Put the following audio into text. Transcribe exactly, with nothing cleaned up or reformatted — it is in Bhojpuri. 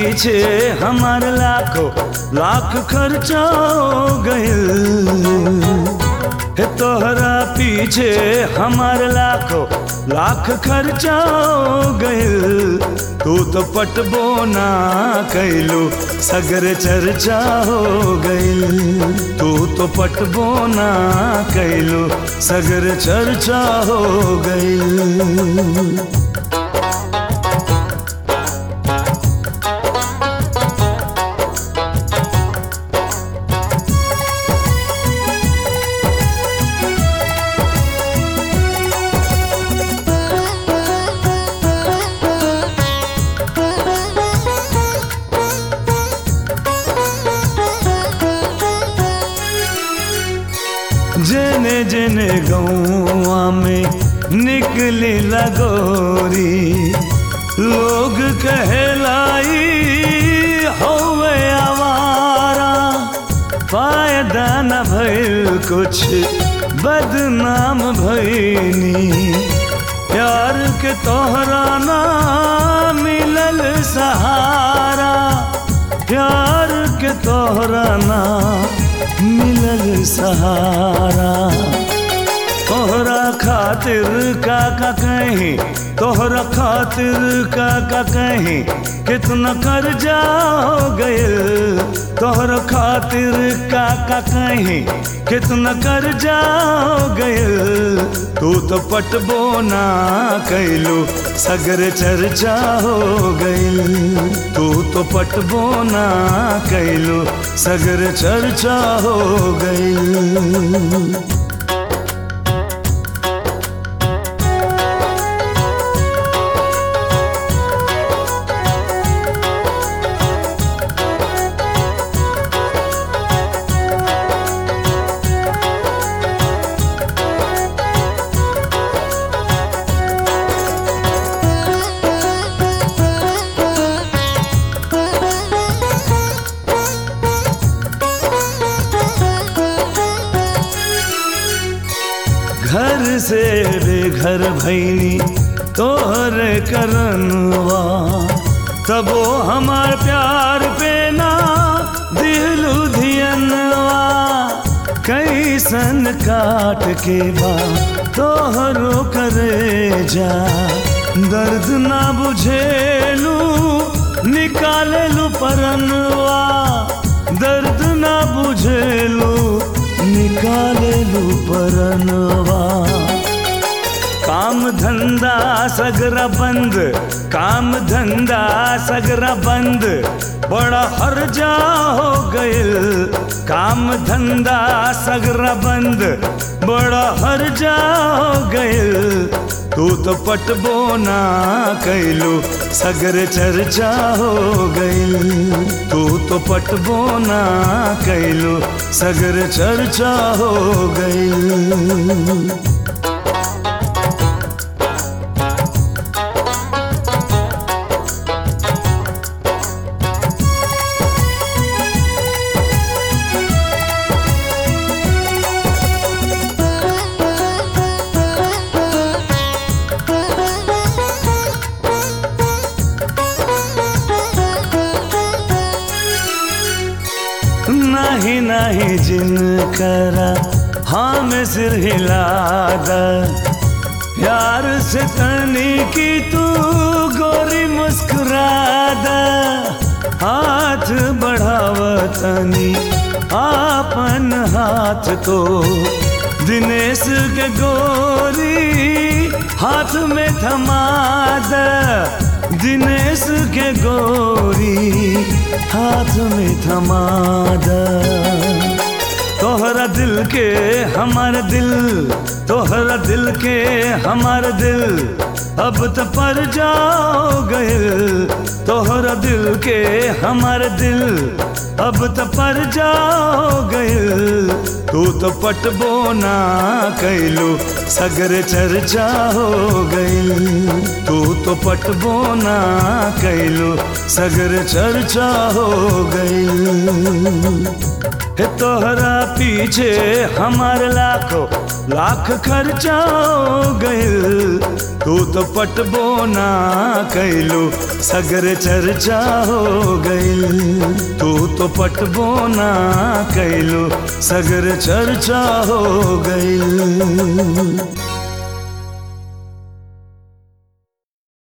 पीछे हमार लाखों लाख खर्चा हो गइल। हे तोहरा पीछे हमार लाखों लाख खर्चा हो गइल। तू तो पटबो ना कैलू सगर चर्चा हो गइल। तू तो पटबो ना कैलू सगर चर्चा हो गइल। जेने जेने गौआ में निकली लगोरी, लोग कहलाई होवे आवारा। फायदा न भइल कुछ बदनाम भइनी, प्यार के तोहरा ना मिलल सहारा। प्यार के तोहरा ना मिलल सहारा। तोहरा खातिर का का कहीं, तोहरा खातिर का का कहीं, कितना कर्जा हो गइल। तोहरा खातिर का का कहीं, कितना कर्जा हो गइल। तू तो पटबो ना कैलू सगर चर्चा हो गइल। तू तो पटबो ना कैलू सगर चर्चा हो गइल। घर से बेघर भैनी तोहर करनवा, तबो हमार प्यार पे ना दिलू धियनवा। कैसन काट के बा तोहरो करे जा, दर्द ना बुझेलू निकालेलू परनवा। दर्द ना बुझेलू निकालेलू परनवा। काम धंधा सगरा बंद, काम धंधा सगरा बंद, बड़ा हर्जा हो गइल। काम धंधा सगरा बंद, बड़ा हर्जा हो गइल। तू तो पटबो ना कैलू सगर चर्चा हो गइल। तू तो पटबो ना कैलू सगर चर्चा हो गइल। नहीं नहीं जिन करा हाँ में सिर हिला दा, प्यार से तनी की तू गोरी मुस्कुरा दा। हाथ बढ़ावतनी आपन हाथ को, दिनेश के गोरी हाथ में थमा दा। दिनेश के गोरी हाथ में थमा दा। तोहरा दिल के हमारा दिल, तोहरा दिल के हमारा दिल, अब तो पर जाओ गइल। तोहरा दिल के हमारा दिल, अब तो पर जाओ गइल। तू तो पटबो ना कैलू सगर चर्चा हो गई। तू तो पटबो ना कैलू सगर चर्चा हो गई। हे तोहरा पीछे हमार लाखों लाख खर्चा हो गइल। तू तो पटबो ना कैलू सगर चर्चा हो गइल। तू तो पटबो ना कैलू सगर चर्चा हो गइल।